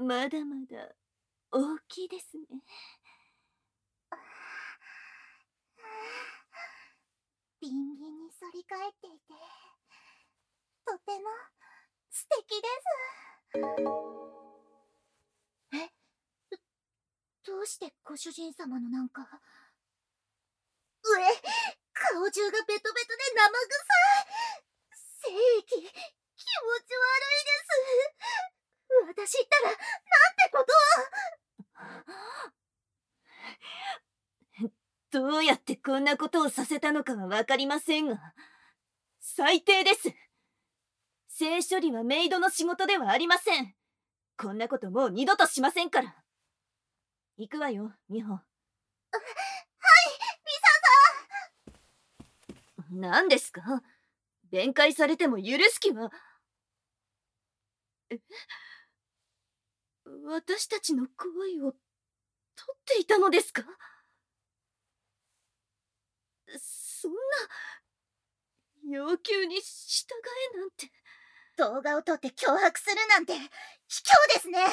まだまだ大きいですね。 ビンビンに反り返っていて、とても素敵です。え、どうしてご主人様のなんか。顔中がベトベトで生臭い。精液、気持ち悪いです。私ったら、なんてことを。 どうやってこんなことをさせたのかはわかりませんが、最低です。性処理はメイドの仕事ではありません。こんなこともう二度としませんから。行くわよ、美穂。はい、 リサさん。何ですか？弁解されても許す気は。私たちの行為を取っていたのですか？そんな要求に従えなんて。 動画を撮って脅迫するなんて卑怯ですね。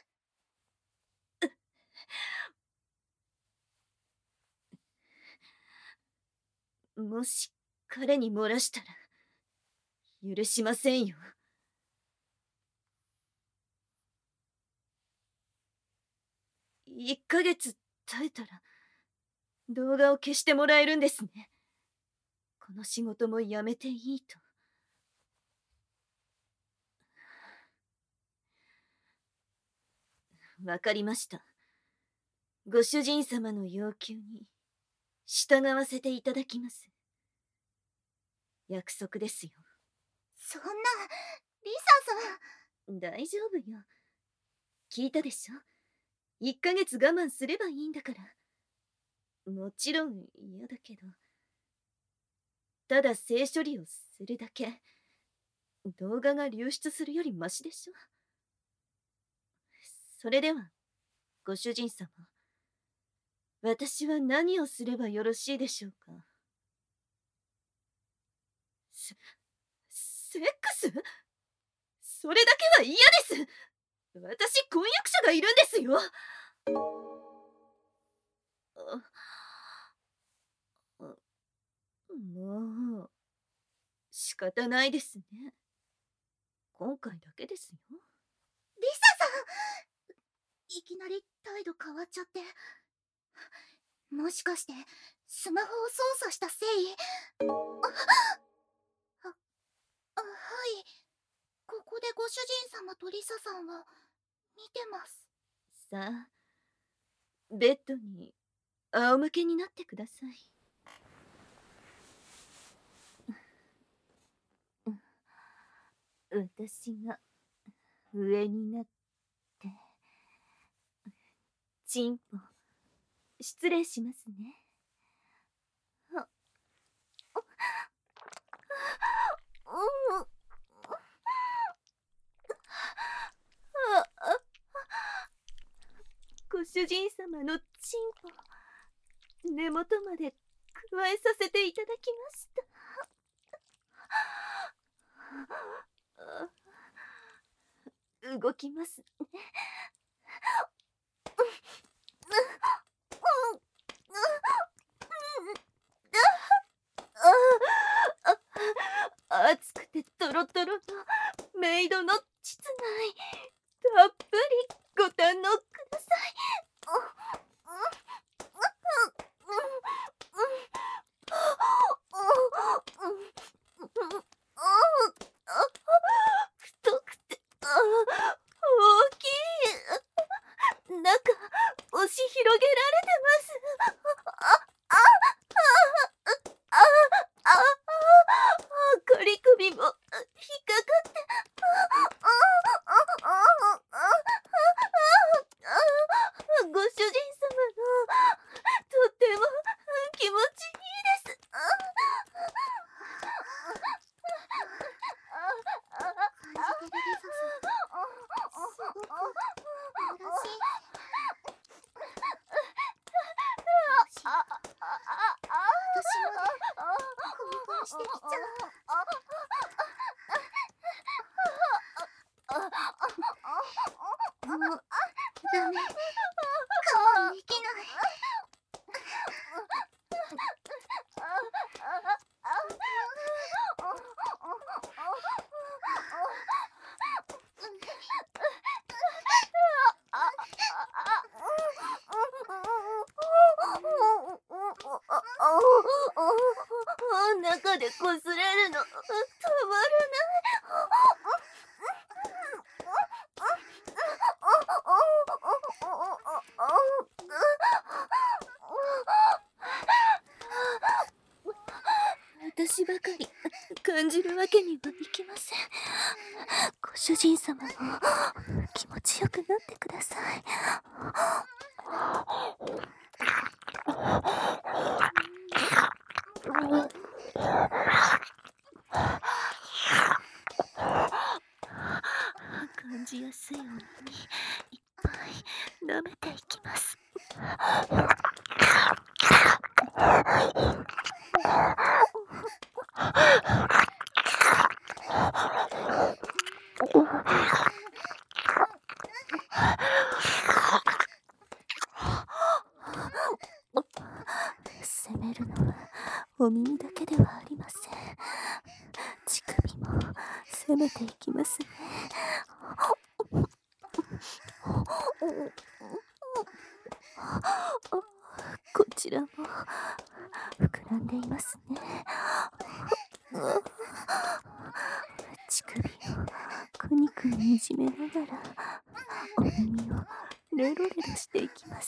もし彼に漏らしたら許しませんよ。1ヶ月耐えたら動画を消してもらえるんですね。この仕事もやめていいと。わかりました。ご主人様の要求に従わせていただきます。約束ですよ。 そんな、リサさん。 大丈夫よ。聞いたでしょ。1ヶ月我慢すればいいんだから。もちろん嫌だけど。ただ性処理をするだけ。動画が流出するよりマシでしょ。それでは、ご主人様。私は何をすればよろしいでしょうか。セックス？それだけは嫌です。私、婚約者がいるんですよ。もう、仕方ないですね。今回だけですよ。 リサさん、いきなり態度変わっちゃって。もしかしてスマホを操作したせい？はい。ここでご主人様とリサさんは見てます。 さあ、ベッドに仰向けになってください。私が上になってチンポ失礼しますね。ご主人様のチンポ根元まで加えさせていただきました。動きますね。熱くてトロトロのメイドの膣内、たっぷりご堪能ください。太くて大きい。中押し広げられてます。仮首も引っかかって。ご主人様のとっても気持ちいいです。 感じてるリサさん、すごくよろしい。私まで興奮してきちゃう。もうで擦れるのたまらない。私ばかり感じるわけにはいきません。ご主人様も気持ちよくなってください。感じやすい女にいっぱい舐めていきます。責めるのはお耳だけではありません。乳首も攻めていきますね。こちらも膨らんでいますね。乳首をくにくにいじめながらお耳をレロレロしていきます。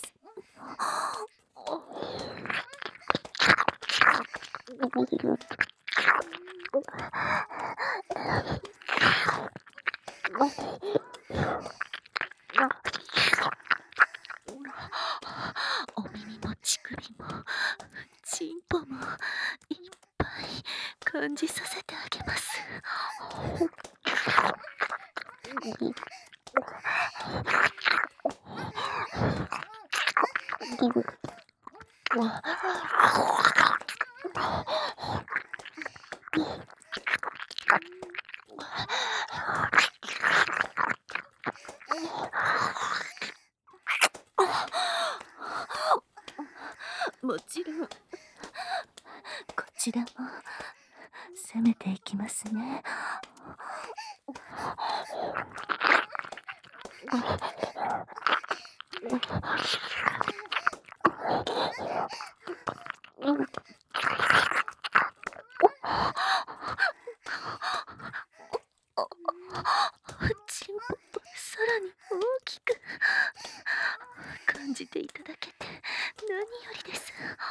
お耳も乳首もチンポもいっぱい感じさせてあげます。もちろんこちらも攻めていきますね。チンポさらに大きく感じていただけて何よりです。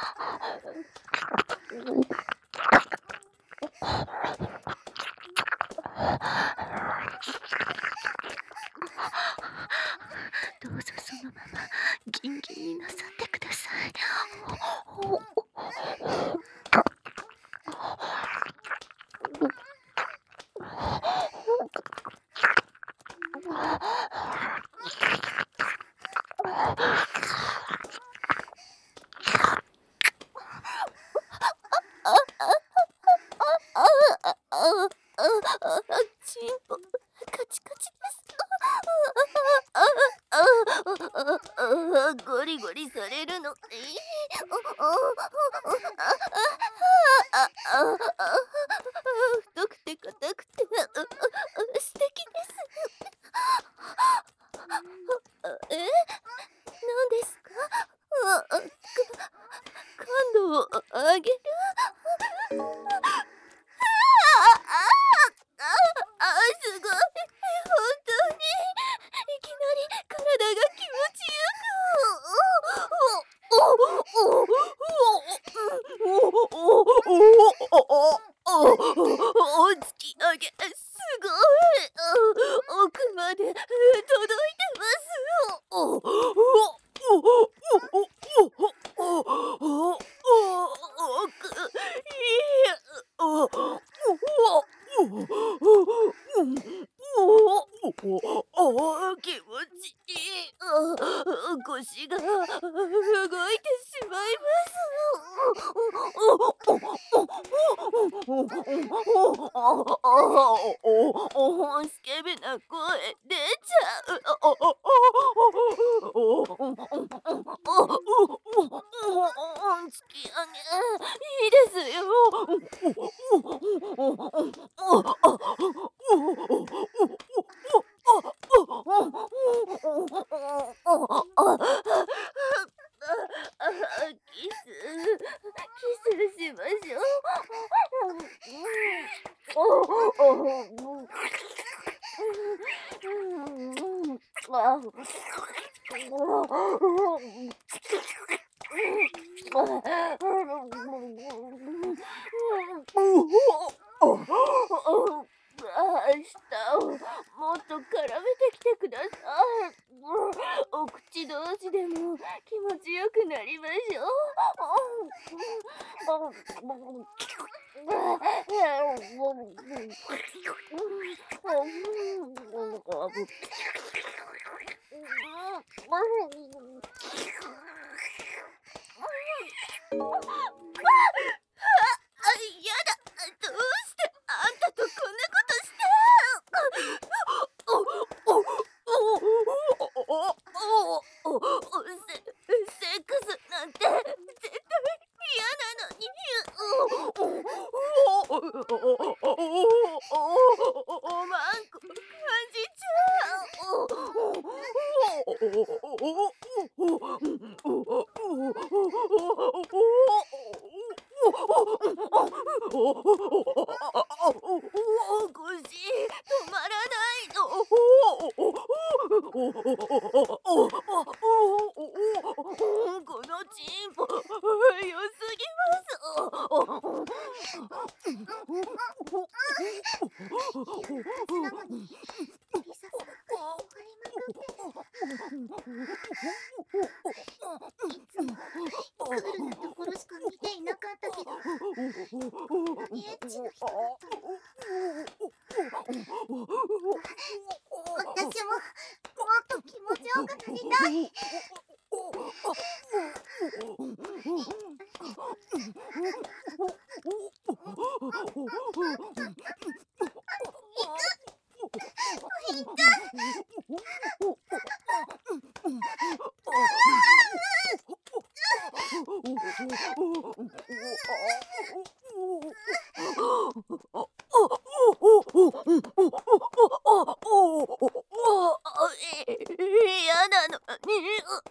どうぞそのままギンギンになさってください。チンポカチカチです。ゴリゴリされるの。太くて硬くて素敵です。何ですか？感度を上げる。すごい。本当にいきなり体が気持ちよく。突き上げすごい。奥まで届いてます。気持ちいい。腰が動いてしまいます。スケベな声出ちゃう。突き上げいいですよ。キスしましょう。 舌をもっと絡めてきてください。お口同士でも気持ちよくなりましょう。やだ、どうしてあんたとこんなことして。セックスなんて絶対嫌なのに。おまんこ感じち腰止まらないの。このチンポ良すぎます。 なのにリサさん張りまくっていつもクールなところしか見ていなかったけど、こんなにエッチな人だったの。私ももっと気持ちよくなりたい。 嫌なのに。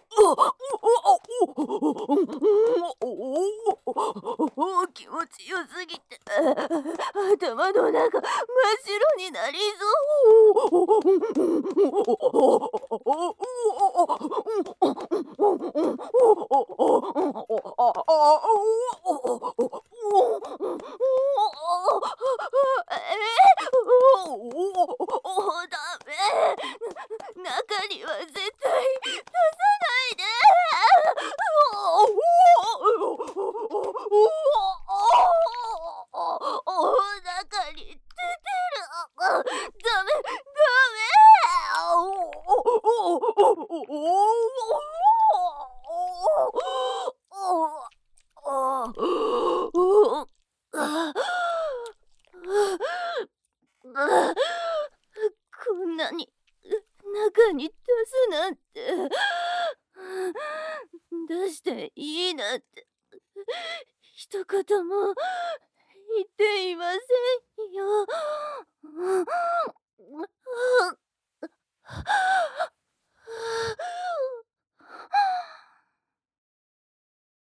気持ちよすぎて頭の中真っ白になりそう。